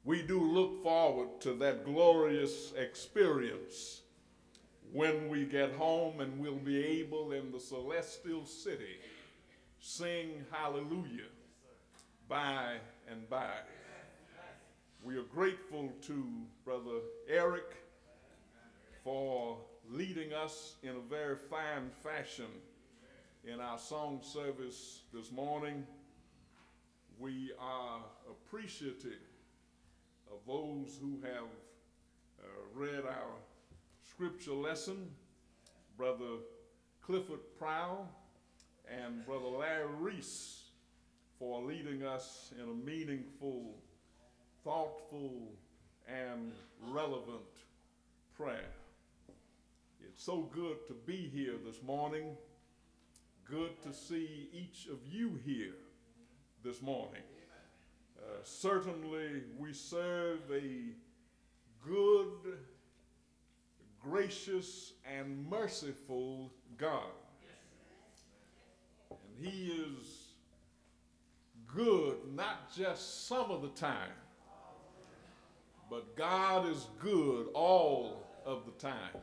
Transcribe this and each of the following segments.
We do look forward to that glorious experience when we get home and we'll be able in the celestial city sing hallelujah by and by. We are grateful to Brother Eric for leading us in a very fine fashion in our song service this morning. We are appreciative of those who have read our scripture lesson, Brother Clifford Prowl and Brother Larry Reese, for leading us in a meaningful, thoughtful, and relevant prayer. It's so good to be here this morning. Good to see each of you here this morning. Certainly we serve a good, gracious, and merciful God. And He is good not just some of the time, but God is good all of the time.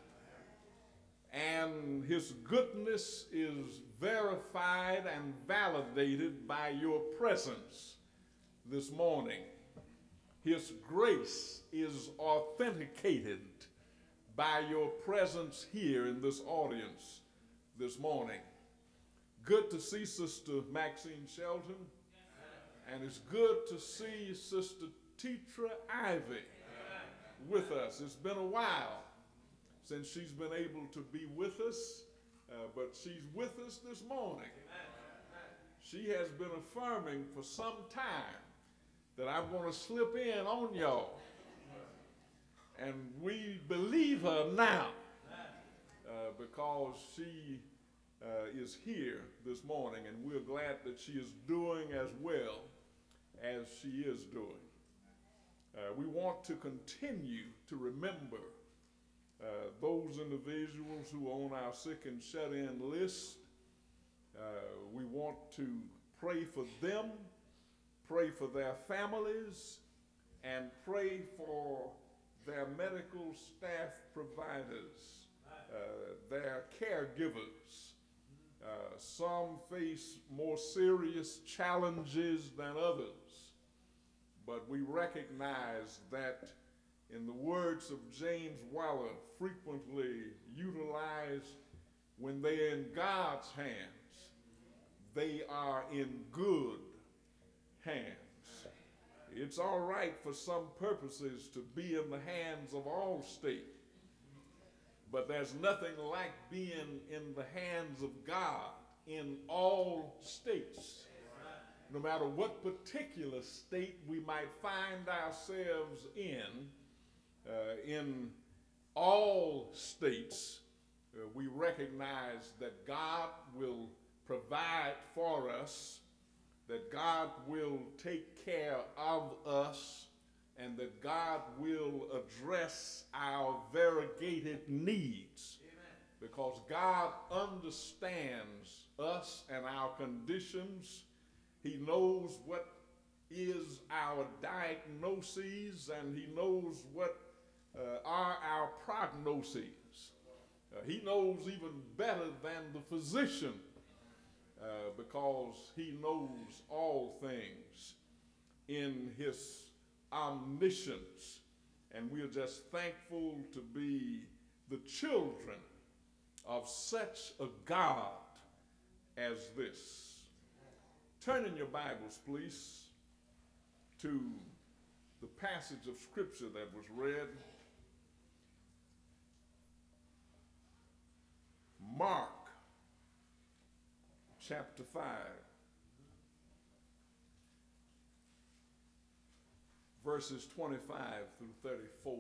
And His goodness is verified and validated by your presence this morning. His grace is authenticated by your presence here in this audience this morning. Good to see Sister Maxine Shelton, and it's good to see Sister Tetra Ivy with us. It's been a while since she's been able to be with us, but she's with us this morning. She has been affirming for some time that I'm going to slip in on y'all. And we believe her now because she is here this morning, and we're glad that she is doing as well as she is doing. We want to continue to remember those individuals who are on our sick and shut-in list. We want to pray for them, pray for their families, and pray for their medical staff providers, their caregivers. Some face more serious challenges than others, but we recognize that, in the words of James Waller, frequently utilized, when they're in God's hands, they are in good hands. It's all right for some purposes to be in the hands of Allstate, but there's nothing like being in the hands of God in all states. No matter what particular state we might find ourselves in all states, we recognize that God will provide for us, that God will take care of us, and that God will address our variegated needs. Amen. Because God understands us and our conditions. He knows what is our diagnoses, and He knows what are our prognoses. He knows even better than the physician because He knows all things in His omniscience. And we are just thankful to be the children of such a God as this. Turn in your Bibles, please, to the passage of Scripture that was read. Mark chapter 5. Verses 25 through 34.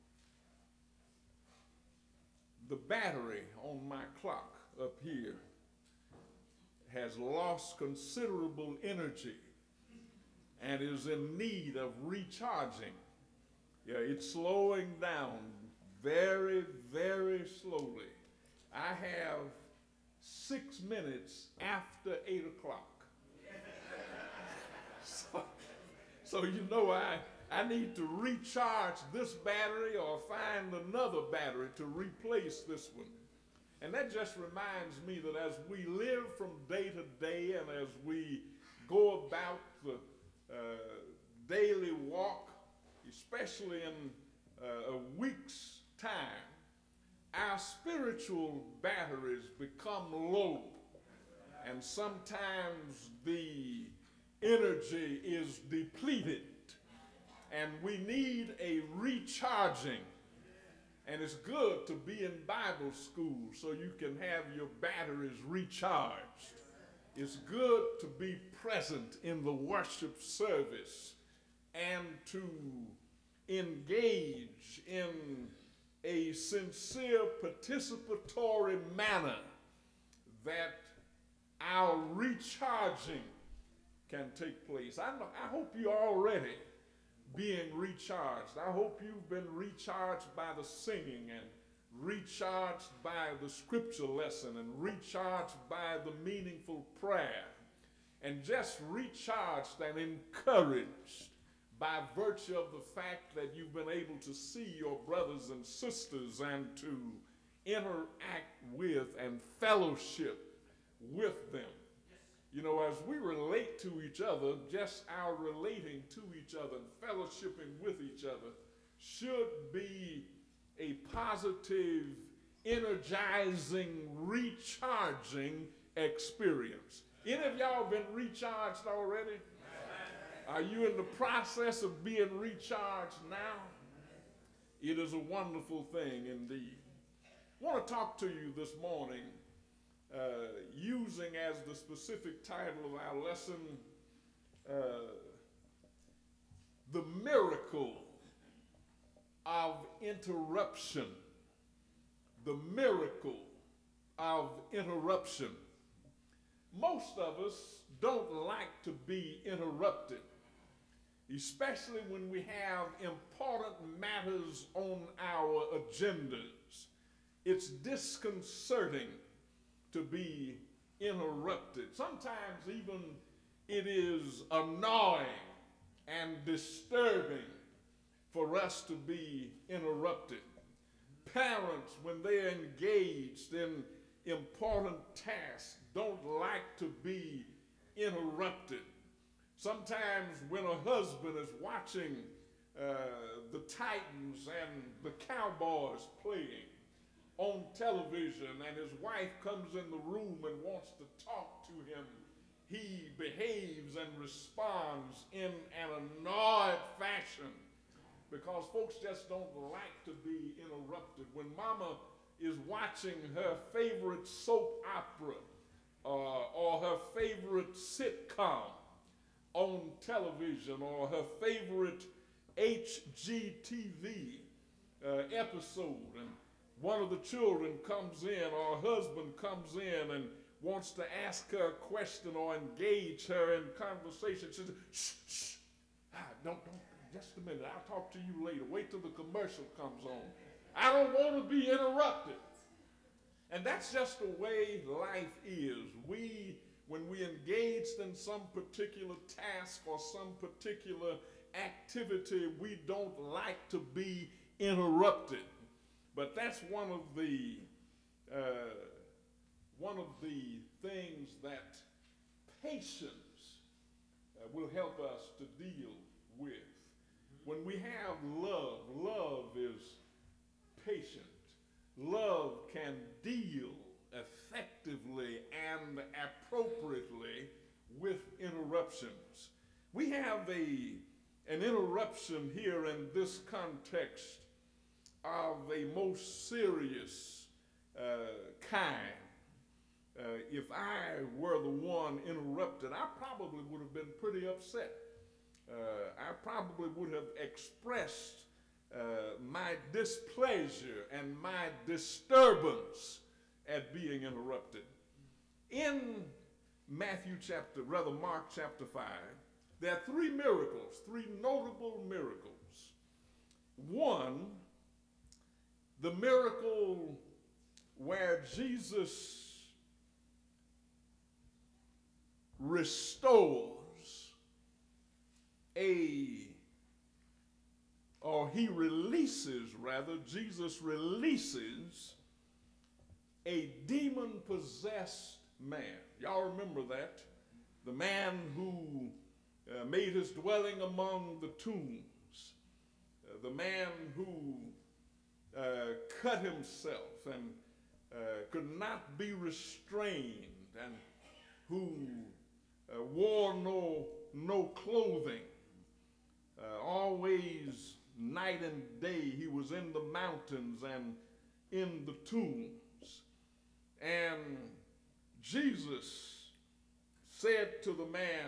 The battery on my clock up here has lost considerable energy and is in need of recharging. Yeah, it's slowing down very, very slowly. I have 6 minutes after 8 o'clock. So you know I I need to recharge this battery or find another battery to replace this one. And that just reminds me that as we live from day to day and as we go about the daily walk, especially in a week's time, our spiritual batteries become low. And sometimes the energy is depleted. And we need a recharging. And it's good to be in Bible school so you can have your batteries recharged. It's good to be present in the worship service and to engage in a sincere participatory manner that our recharging can take place. I hope you're already being recharged. I hope you've been recharged by the singing and recharged by the scripture lesson and recharged by the meaningful prayer and just recharged and encouraged by virtue of the fact that you've been able to see your brothers and sisters and to interact with and fellowship with them. You know, as we relate to each other, just our relating to each other and fellowshipping with each other should be a positive, energizing, recharging experience. Any of y'all been recharged already? Are you in the process of being recharged now? It is a wonderful thing indeed. I want to talk to you this morning using as the specific title of our lesson, The Miracle of Interruption. The miracle of interruption. Most of us don't like to be interrupted, especially when we have important matters on our agendas. It's disconcerting to be interrupted. Sometimes even it is annoying and disturbing for us to be interrupted. Parents, when they're engaged in important tasks, don't like to be interrupted. Sometimes when a husband is watching the Titans and the Cowboys playing on television and his wife comes in the room and wants to talk to him, he behaves and responds in an annoyed fashion because folks just don't like to be interrupted. When mama is watching her favorite soap opera or her favorite sitcom on television or her favorite HGTV episode, and one of the children comes in or her husband comes in and wants to ask her a question or engage her in conversation, she says, shh, shh, don't, just a minute, I'll talk to you later. Wait till the commercial comes on. I don't want to be interrupted. And that's just the way life is. When we engaged in some particular task or some particular activity, we don't like to be interrupted. But that's one of the things that patience will help us to deal with. When we have love, love is patient. Love can deal effectively and appropriately with interruptions. We have an interruption here in this context of a most serious kind. If I were the one interrupted, I probably would have been pretty upset. I probably would have expressed my displeasure and my disturbance at being interrupted. In Mark chapter 5, there are three notable miracles. One, the miracle where Jesus restores a Jesus releases a demon-possessed man. Y'all remember that? The man who made his dwelling among the tombs. The man who cut himself and could not be restrained, and who wore no clothing. Always night and day he was in the mountains and in the tombs. And Jesus said to the man,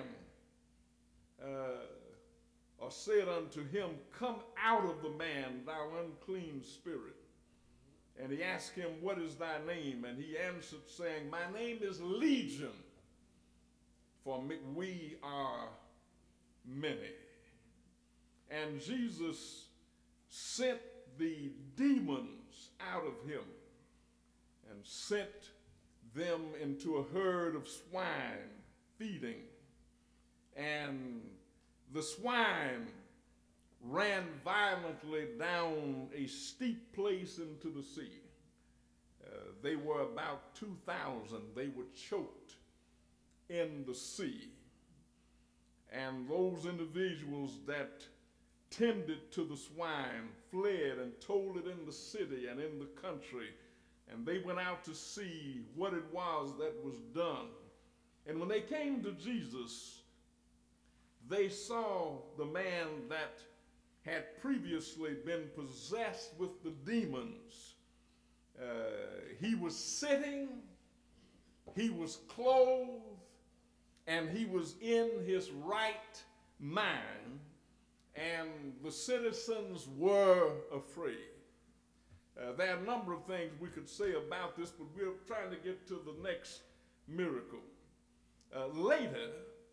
or said unto him, "Come out of the man, thou unclean spirit." And he asked him, "What is thy name?" And he answered, saying, "My name is Legion, for we are many." And Jesus sent the demons out of him and sent them into a herd of swine feeding. And the swine ran violently down a steep place into the sea. They were about 2,000. They were choked in the sea. And those individuals that tended to the swine fled and told it in the city and in the country. And they went out to see what it was that was done. And when they came to Jesus, they saw the man that had previously been possessed with the demons. He was sitting, he was clothed, and he was in his right mind, and the citizens were afraid. There are a number of things we could say about this, but we're trying to get to the next miracle. Later,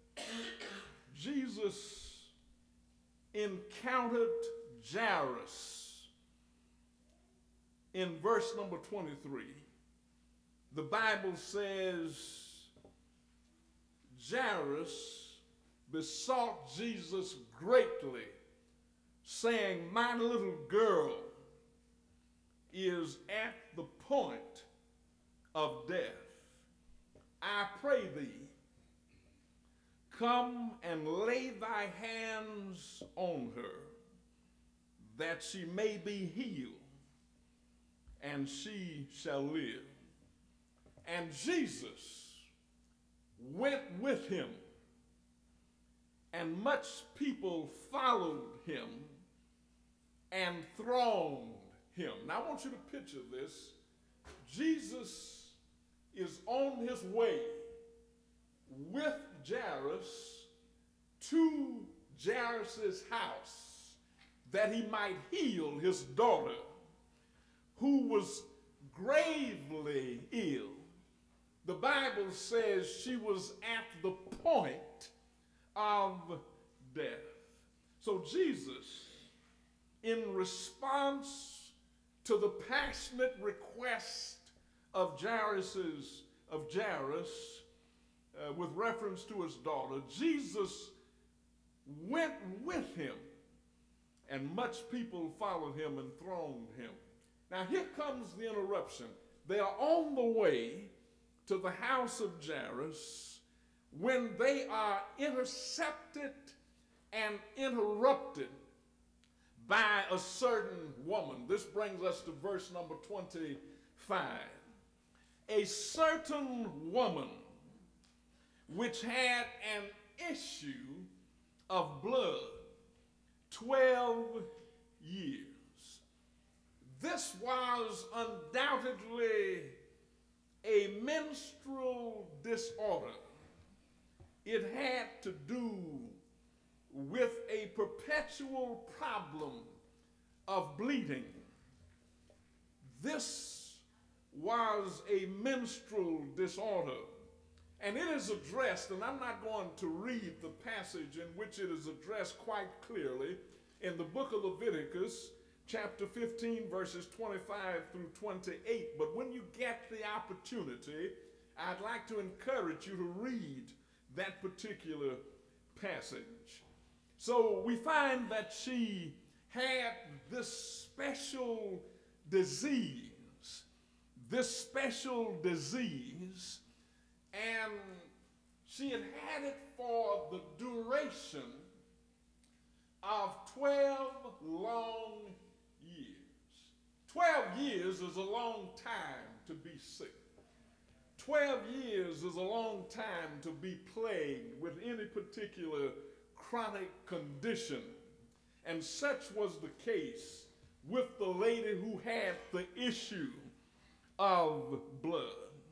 Jesus encountered Jairus. In verse number 23, the Bible says, Jairus besought Jesus greatly, saying, "My little girl is at the point of death. I pray thee, come and lay thy hands on her, that she may be healed, and she shall live." And Jesus went with him, and much people followed him and thronged him. Now I want you to picture this. Jesus is on his way with Jairus to Jairus' house that he might heal his daughter, who was gravely ill. The Bible says she was at the point of death. So Jesus, in response to the passionate request of Jairus, with reference to his daughter, Jesus went with him, and much people followed him and thronged him. Now here comes the interruption. They are on the way to the house of Jairus when they are intercepted and interrupted by a certain woman. This brings us to verse number 25. A certain woman which had an issue of blood 12 years. This was undoubtedly a menstrual disorder. It had to do with a perpetual problem of bleeding. This was a menstrual disorder, and it is addressed, and I'm not going to read the passage in which it is addressed quite clearly, in the book of Leviticus, chapter 15, verses 25 through 28. But when you get the opportunity, I'd like to encourage you to read that particular passage. So we find that she had this special disease, and she had had it for the duration of 12 long years. 12 years is a long time to be sick. 12 years is a long time to be plagued with any particular chronic condition. And such was the case with the lady who had the issue of blood.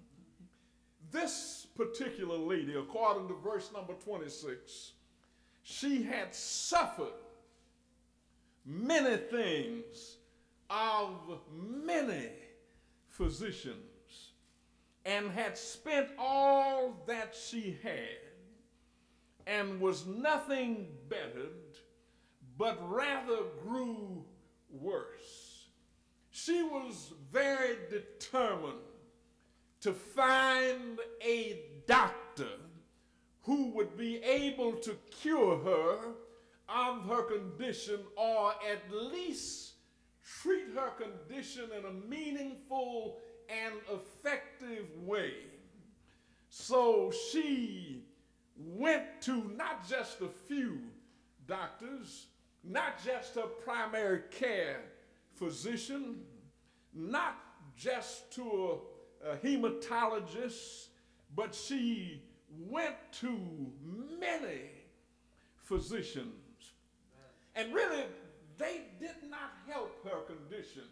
This particular lady, according to verse number 26, she had suffered many things of many physicians and had spent all that she had and was nothing bettered, but rather grew worse. She was very determined to find a doctor who would be able to cure her of her condition, or at least treat her condition in a meaningful and effective way. So she went to not just a few doctors, not just her primary care physician, not just to a hematologist, but she went to many physicians. And really, they did not help her condition.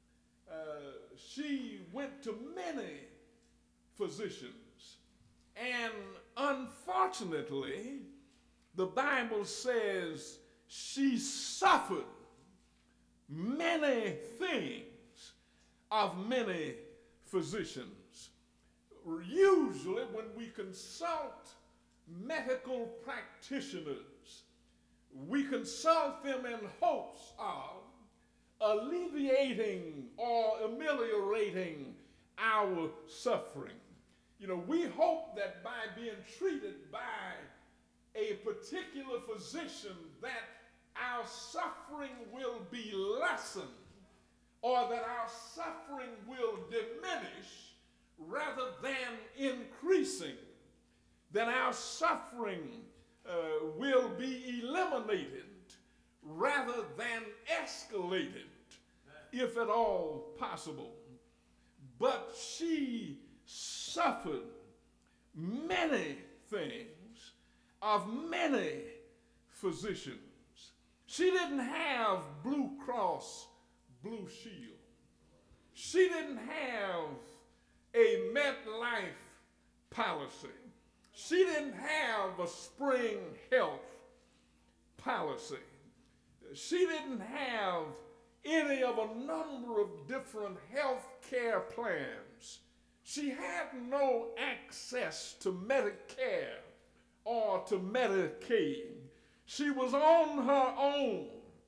She went to many physicians. And unfortunately, the Bible says she suffered many things of many physicians. Usually, when we consult medical practitioners, we consult them in hopes of alleviating or ameliorating our suffering. You know, we hope that by being treated by a particular physician that our suffering will be lessened, or that our suffering will diminish rather than increasing, that our suffering will be eliminated rather than escalated, if at all possible. But she suffered many things of many physicians. She didn't have Blue Cross Blue Shield. She didn't have a MetLife policy. She didn't have a Spring Health policy. She didn't have any of a number of different health care plans. She had no access to Medicare or to Medicaid. She was on her own.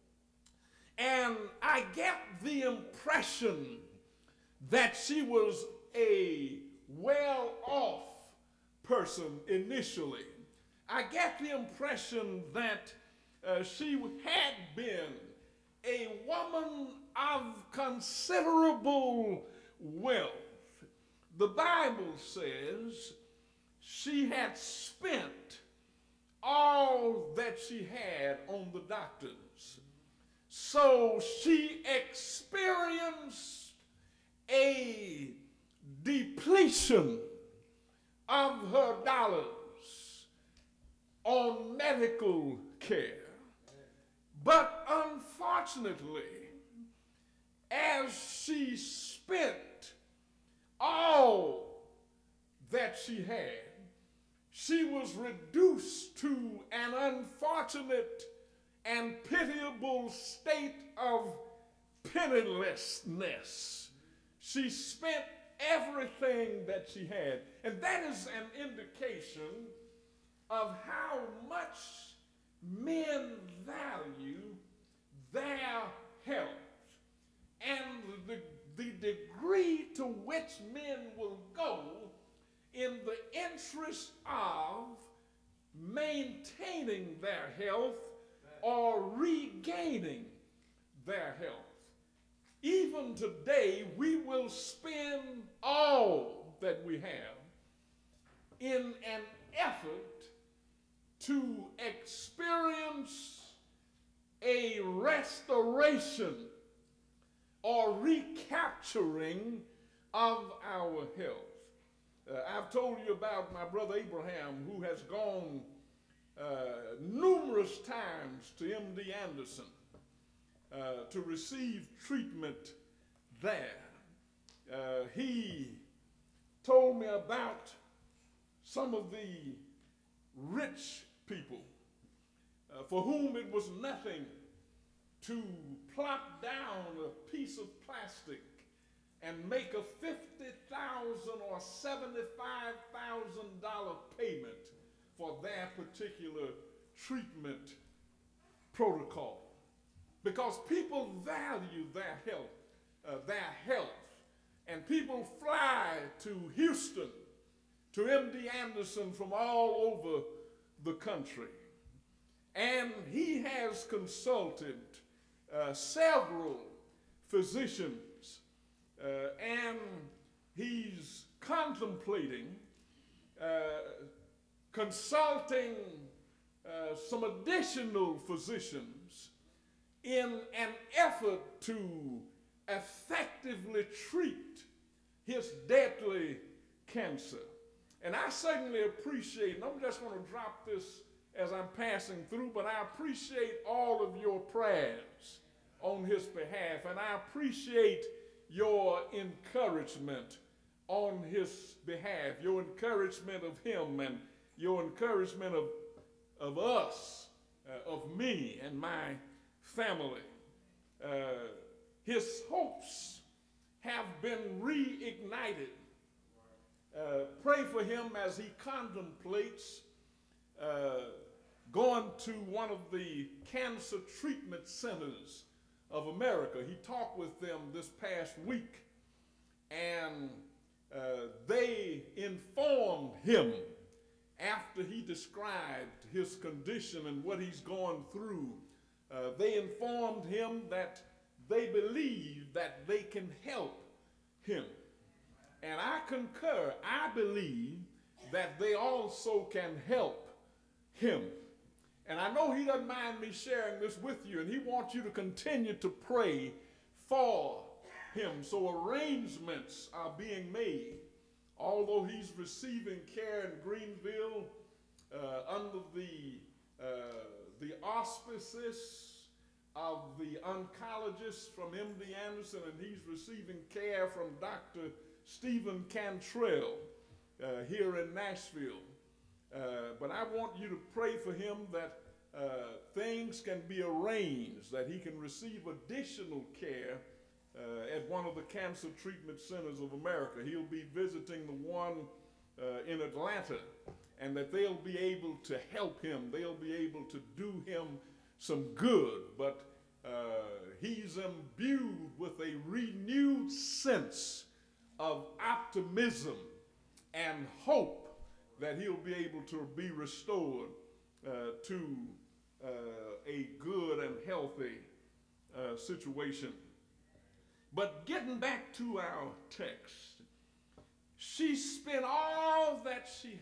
And I get the impression that she was a well-off person initially. I get the impression that she had been a woman of considerable wealth. The Bible says she had spent all that she had on the doctors. So she experienced a depletion of her dollars on medical care. But unfortunately, as she spent all that she had, she was reduced to an unfortunate and pitiable state of pennilessness. She spent everything that she had. And that is an indication of how much men value their health and the degree to which men will go in the interest of maintaining their health or regaining their health. Even today, we will spend all that we have in an effort to experience a restoration or recapturing of our health. I've told you about my brother Abraham, who has gone numerous times to MD Anderson to receive treatment there. He told me about some of the rich people for whom it was nothing to plop down a piece of plastic and make a $50,000 or $75,000 payment for their particular treatment protocol. Because people value their health, and people fly to Houston, to MD Anderson from all over the country. And he has consulted several physicians, and he's contemplating consulting some additional physicians in an effort to effectively treat his deadly cancer. And I certainly appreciate, and I'm just going to drop this as I'm passing through, but I appreciate all of your prayers on his behalf, and I appreciate your encouragement on his behalf, your encouragement of him and your encouragement of us, of me and my family. His hopes have been reignited. Pray for him as he contemplates going to one of the cancer treatment centers of America. He talked with them this past week, and they informed him after he described his condition and what he's going through. They informed him that they believe that they can help him. And I concur. I believe that they also can help him. And I know he doesn't mind me sharing this with you, and he wants you to continue to pray for him. So arrangements are being made. Although he's receiving care in Greenville under the auspices of the oncologist from MD Anderson, and he's receiving care from Dr. Stephen Cantrell here in Nashville. But I want you to pray for him that things can be arranged, that he can receive additional care at one of the cancer treatment centers of America. He'll be visiting the one in Atlanta, and that they'll be able to help him. They'll be able to do him some good, but he's imbued with a renewed sense of optimism and hope that he'll be able to be restored to a good and healthy situation. But getting back to our text, she spent all that she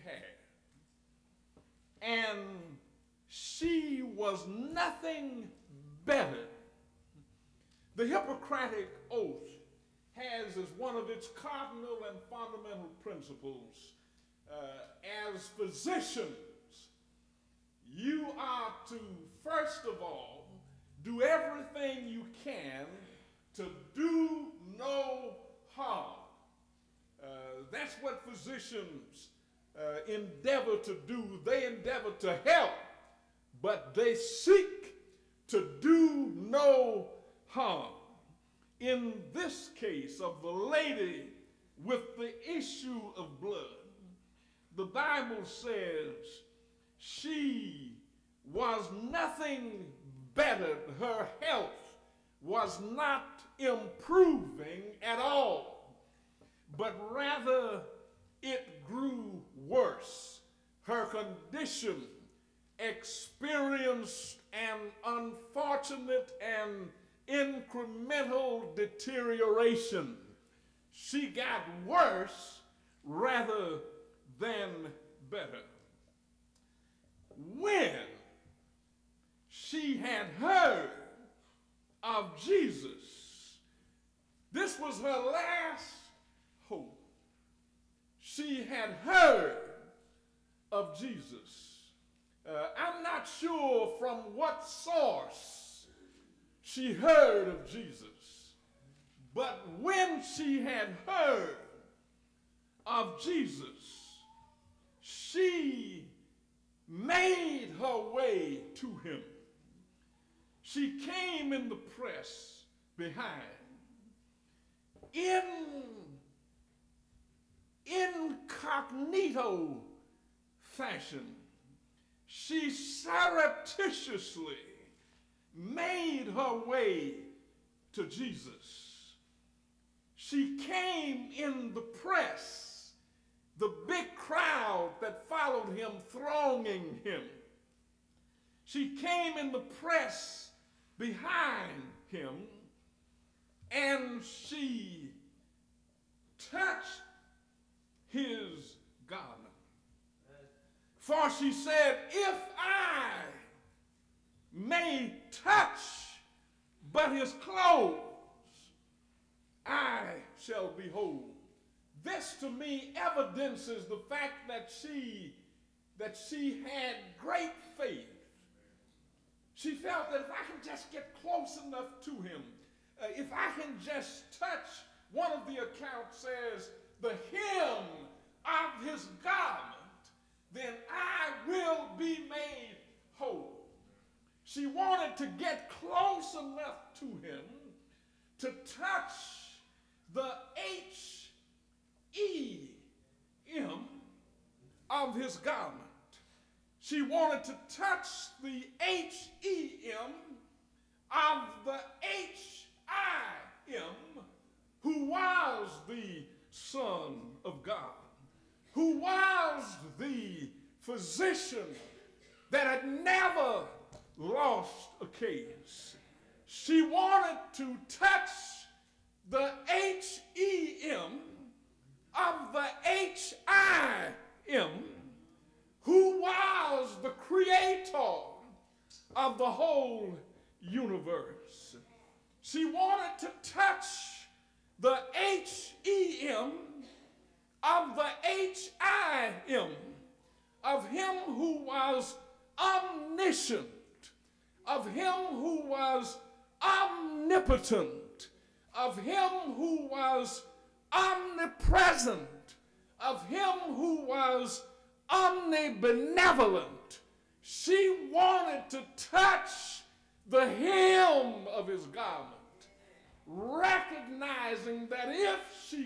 had, and she was nothing better. The Hippocratic Oath has as one of its cardinal and fundamental principles, as physicians, you are to, first of all, do everything you can to do no harm. That's what physicians endeavor to do. They endeavor to help, but they seek to do no harm. In this case of the lady with the issue of blood, the Bible says she was nothing better. Her health was not improving at all, but rather it grew worse. Her condition experienced an unfortunate and incremental deterioration. She got worse rather than better. When she had heard of Jesus, this was her last hope. She had heard of Jesus. I'm not sure from what source she heard of Jesus, but when she had heard of Jesus, she made her way to him. She came in the press behind. In incognito fashion, she surreptitiously made her way to Jesus. She came in the press, the big crowd that followed him, thronging him. She came in the press behind him, and she touched his garment. For she said, if I may touch but his clothes, I shall be whole. This to me evidences the fact that she had great faith. She felt that if I can just get close enough to him, if I can just touch, one of the accounts says, the hem of his garment, then I will be made whole. She wanted to get close enough to him to touch the H-E-M of his garment. She wanted to touch the H-E-M of the H-I-M, who was the Son of God, who was the physician that had never lost a case. She wanted to touch the H-E-M of the H-I-M, who was the creator of the whole universe. She wanted to touch the H-E-M of the H-I-M, of him who was omniscient, of him who was omnipotent, of him who was omnipresent, of him who was omnibenevolent. She wanted to touch the hem of his garment, recognizing that if she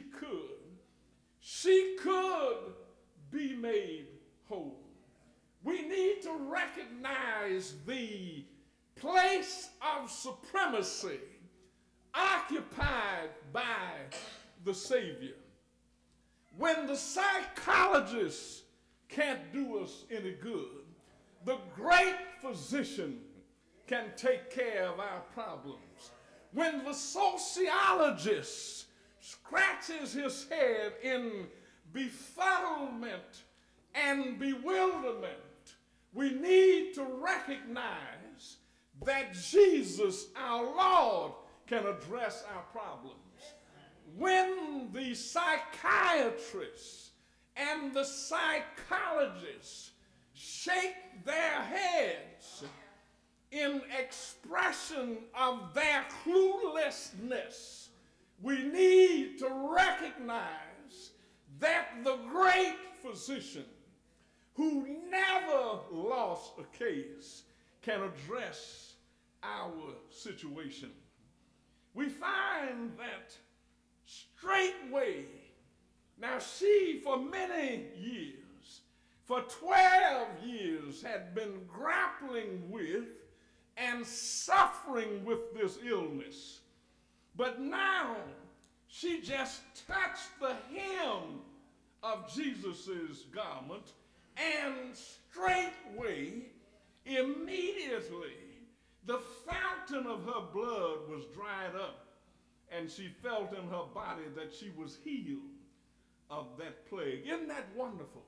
could be made whole. We need to recognize the place of supremacy occupied by the Savior. When the psychologists can't do us any good, the great physician can take care of our problems. When the sociologist scratches his head in befuddlement and bewilderment, we need to recognize that Jesus, our Lord, can address our problems. When the psychiatrists and the psychologists shake their heads in expression of their cluelessness, we need to recognize that the great physician who never lost a case can address our situation. We find that straightway, now she for many years, for 12 years, had been grappling with and suffering with this illness. But now she just touched the hem of Jesus's garment, and straightway, immediately, the fountain fountain of her blood was dried up, and she felt in her body that she was healed of that plague. Isn't that wonderful?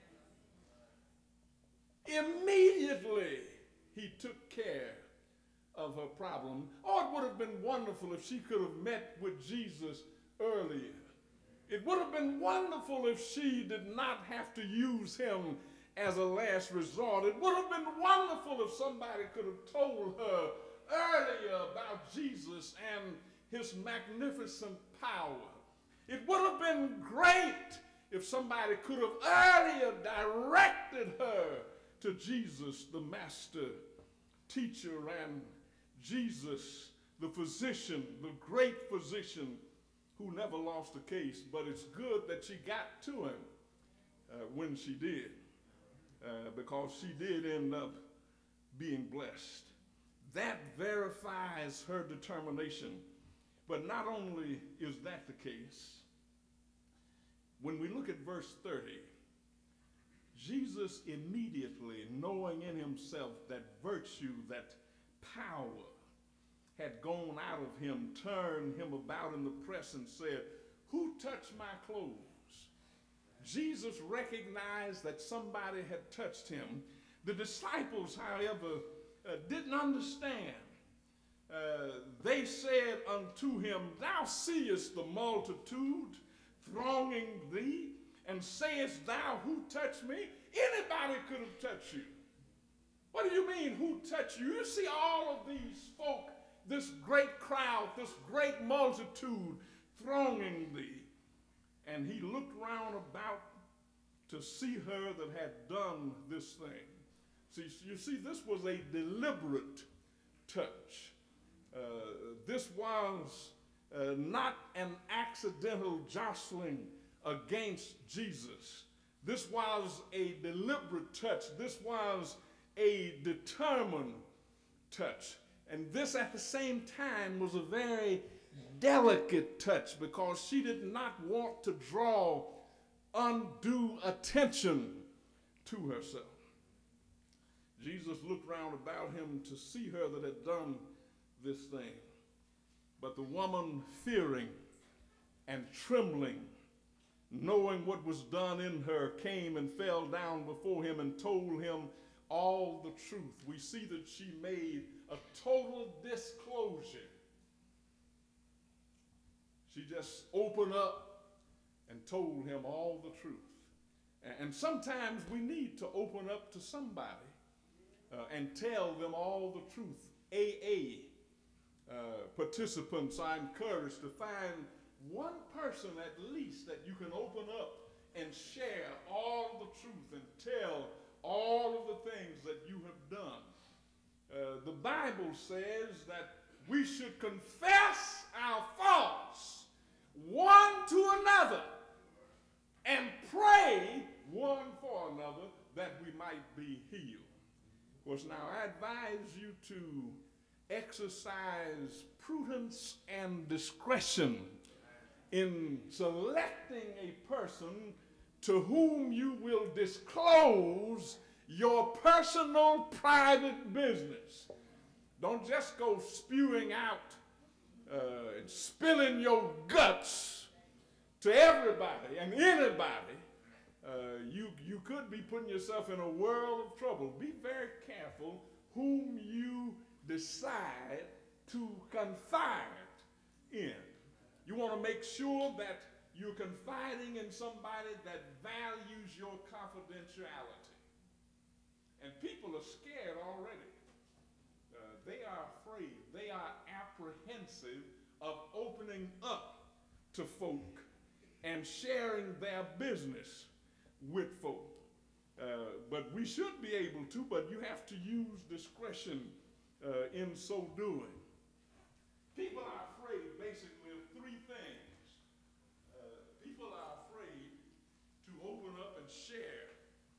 Immediately, he took care of her problem. Oh, it would have been wonderful if she could have met with Jesus earlier. It would have been wonderful if she did not have to use him as a last resort. It would have been wonderful if somebody could have told her earlier about Jesus and his magnificent power. It would have been great if somebody could have earlier directed her to Jesus, the master teacher, and Jesus, the physician, the great physician who never lost a case. But it's good that she got to him when she did, because she did end up being blessed. That verifies her determination. But not only is that the case, when we look at verse 30, Jesus immediately, knowing in himself that virtue, that power had gone out of him, turned him about in the press and said, "Who touched my clothes?" Jesus recognized that somebody had touched him. The disciples, however, didn't understand. They said unto him, "Thou seest the multitude thronging thee, and sayest thou, who touched me?" Anybody could have touched you. What do you mean, who touched you? You see all of these folk, this great crowd, this great multitude thronging thee. And he looked round about to see her that had done this thing. See, you see, this was a deliberate touch. This was not an accidental jostling against Jesus. This was a deliberate touch. This was a determined touch. And this at the same time was a very delicate touch, because she did not want to draw undue attention to herself. Jesus looked round about him to see her that had done this thing. But the woman, fearing and trembling, knowing what was done in her, came and fell down before him and told him all the truth. We see that she made a total disclosure. She just opened up and told him all the truth. And sometimes we need to open up to somebody and tell them all the truth. AA participants are encouraged to find one person at least that you can open up and share all the truth and tell all of the things that you have done. The Bible says that we should confess our faults one to another and pray one for another that we might be healed. Of course, now I advise you to exercise prudence and discretion in selecting a person to whom you will disclose your personal private business. Don't just go spewing out and spilling your guts to everybody and anybody. You could be putting yourself in a world of trouble. Be very careful whom you decide to confide in. You want to make sure that you're confiding in somebody that values your confidentiality. And people are scared already. They are afraid. They are apprehensive of opening up to folk and sharing their business with folk. But we should be able to, but you have to use discretion in so doing. People are afraid basically of three things. People are afraid to open up and share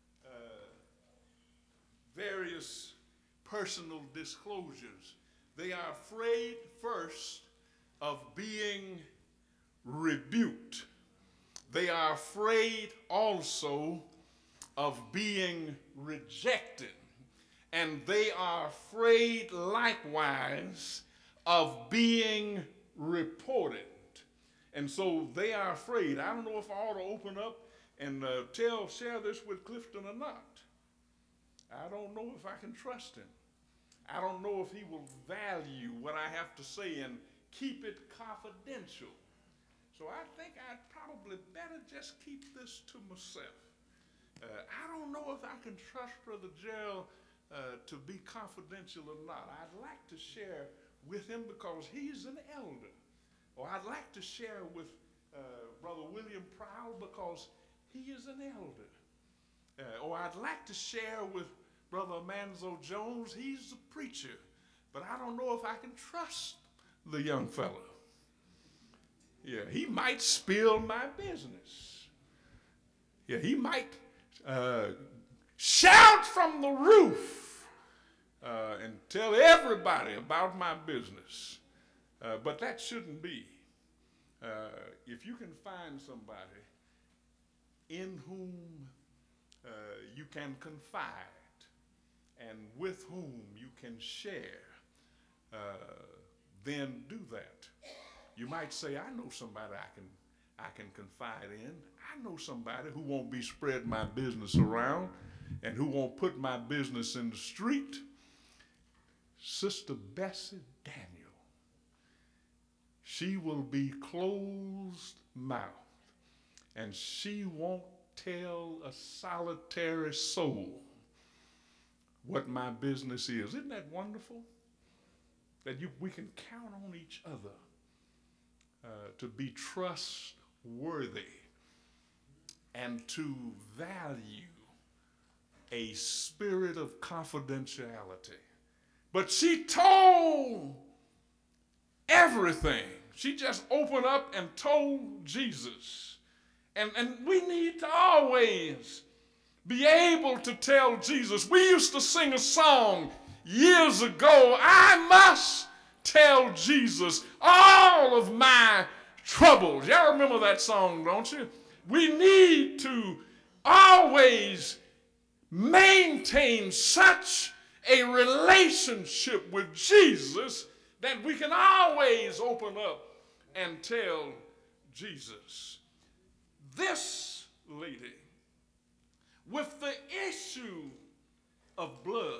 various personal disclosures. They are afraid first of being rebuked. They are afraid also of being rejected. and they are afraid likewise of being reported. And so they are afraid. I don't know if I ought to open up and share this with Clifton or not. I don't know if I can trust him. I don't know if he will value what I have to say and keep it confidential. So I think I'd probably better just keep this to myself. I don't know if I can trust Brother Gerald to be confidential or not. I'd like to share with him because he's an elder. Or I'd like to share with Brother William Prowl because he is an elder. Or I'd like to share with Brother Manzo Jones, he's a preacher. But I don't know if I can trust the young fellow. Yeah, he might spill my business. Yeah, he might shout from the roof and tell everybody about my business. But that shouldn't be. If you can find somebody in whom you can confide and with whom you can share, then do that. You might say, I know somebody I can confide in. I know somebody who won't be spreading my business around and who won't put my business in the street. Sister Bessie Daniel. She will be closed mouthed, and she won't tell a solitary soul what my business is. Isn't that wonderful? That we can count on each other to be trustworthy and to value a spirit of confidentiality. But she told everything. She just opened up and told Jesus. And we need to always be able to tell Jesus. We used to sing a song years ago, I must tell Jesus all of my troubles. Y'all remember that song, don't you? We need to always maintain such a relationship with Jesus that we can always open up and tell Jesus. This lady, with the issue of blood,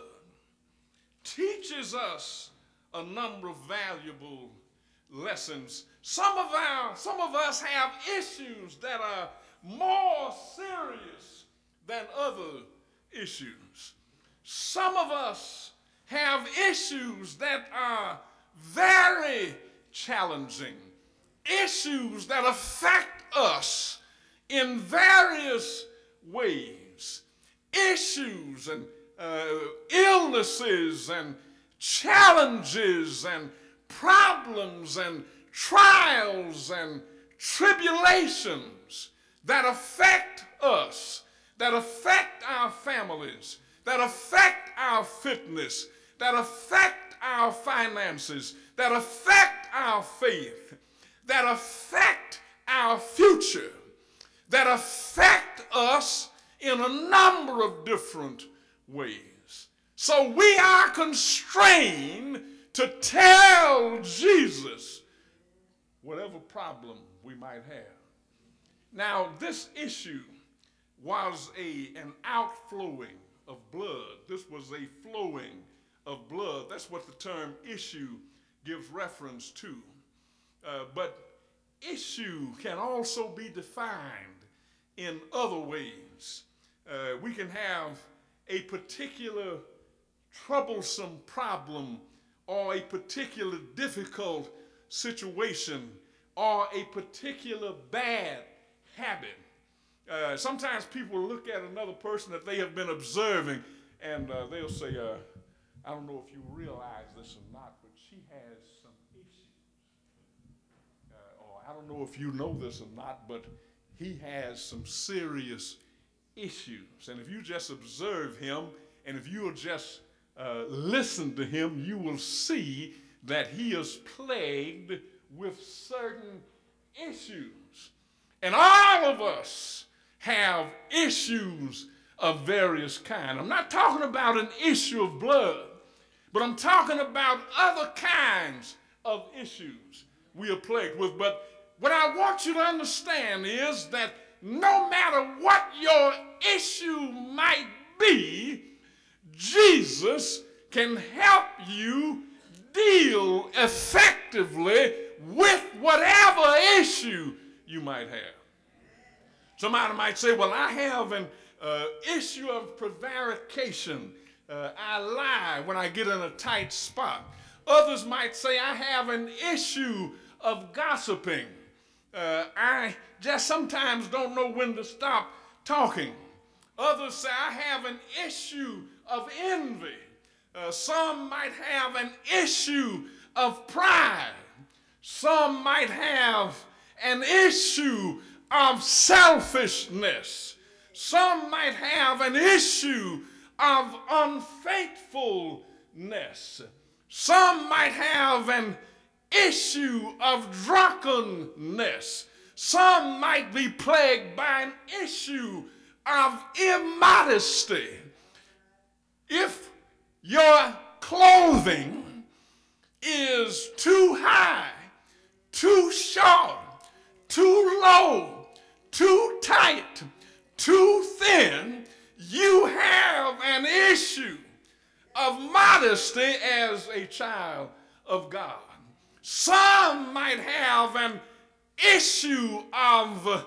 teaches us a number of valuable lessons. Some of us have issues that are more serious than other issues. Some of us have issues that are very challenging, issues that affect us in various ways, issues and illnesses and challenges and problems and trials and tribulations that affect us, that affect our families, that affect our fitness, that affect our finances, that affect our faith, that affect our future, that affect us in a number of different ways. So we are constrained to tell Jesus whatever problem we might have. Now, this issue was an outflowing of blood. This was a flowing of blood. That's what the term issue gives reference to. But issue can also be defined in other ways. We can have a particular troublesome problem or a particular difficult situation or a particular bad habit. Sometimes people look at another person that they have been observing and they'll say, I don't know if you realize this or not, but she has some issues. Or I don't know if you know this or not, but he has some serious issues. And if you just observe him and if you will just listen to him, you will see that he is plagued with certain issues. And all of us have issues of various kind. I'm not talking about an issue of blood, but I'm talking about other kinds of issues we are plagued with. But what I want you to understand is that no matter what your issue might be, Jesus can help you deal effectively with whatever issue you might have. Somebody might say, well, I have an issue of prevarication. I lie when I get in a tight spot. Others might say, I have an issue of gossiping. I just sometimes don't know when to stop talking. Others say, I have an issue of envy. Some might have an issue of pride. Some might have an issue of selfishness. Some might have an issue of unfaithfulness. Some might have an issue of drunkenness. Some might be plagued by an issue of immodesty. If your clothing is too high, too short, too low, too tight, too thin, you have an issue of modesty as a child of God. Some might have an issue of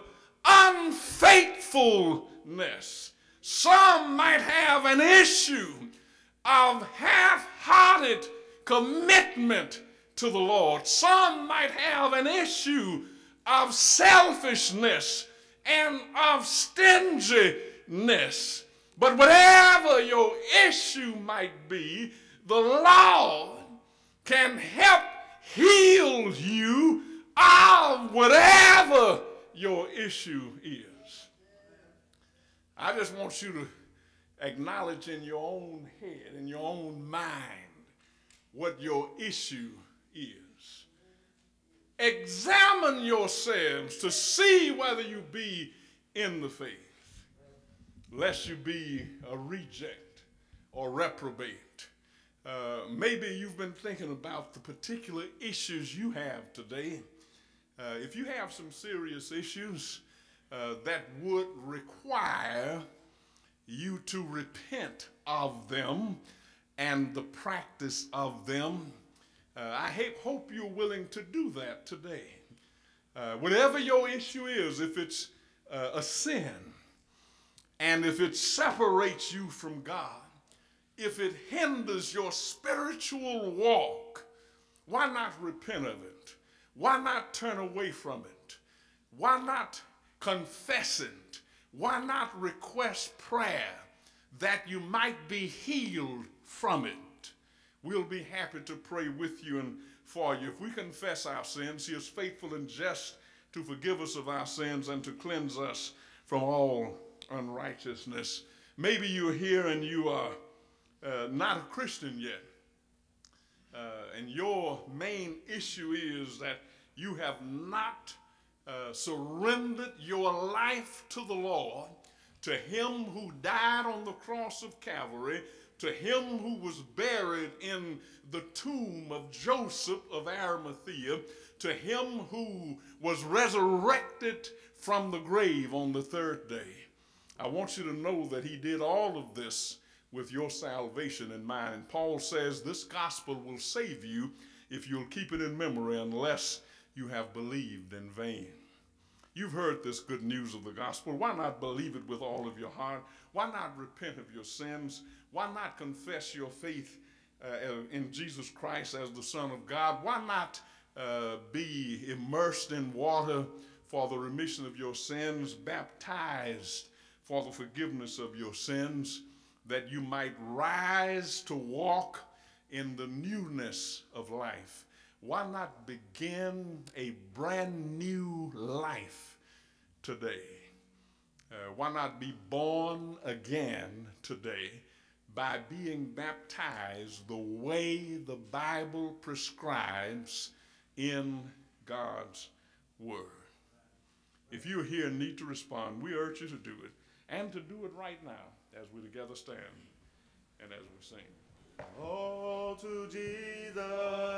unfaithfulness. Some might have an issue of half-hearted commitment to the Lord. Some might have an issue of selfishness and of stinginess. But whatever your issue might be, the Lord can help heal you of whatever your issue is. I just want you to acknowledge in your own head, in your own mind, what your issue is. Examine yourselves to see whether you be in the faith, lest you be a reject or reprobate. Maybe you've been thinking about the particular issues you have today. If you have some serious issues that would require you to repent of them and the practice of them, I hope you're willing to do that today. Whatever your issue is, if it's a sin, and if it separates you from God, if it hinders your spiritual walk, why not repent of it? Why not turn away from it? Why not confess it? Why not request prayer that you might be healed from it? We'll be happy to pray with you and for you. If we confess our sins, he is faithful and just to forgive us of our sins and to cleanse us from all unrighteousness. Maybe you're here and you are not a Christian yet. And your main issue is that you have not surrendered your life to the Lord, to him who died on the cross of Calvary, to him who was buried in the tomb of Joseph of Arimathea, to him who was resurrected from the grave on the third day. I want you to know that he did all of this with your salvation in mind. And Paul says this gospel will save you if you'll keep it in memory unless you have believed in vain. You've heard this good news of the gospel. Why not believe it with all of your heart? Why not repent of your sins? Why not confess your faith in Jesus Christ as the Son of God? Why not be immersed in water for the remission of your sins, baptized for the forgiveness of your sins, that you might rise to walk in the newness of life? Why not begin a brand new life today? Why not be born again today by being baptized the way the Bible prescribes in God's Word? If you're here and need to respond, we urge you to do it, and to do it right now. as we together stand and as we sing. All to Jesus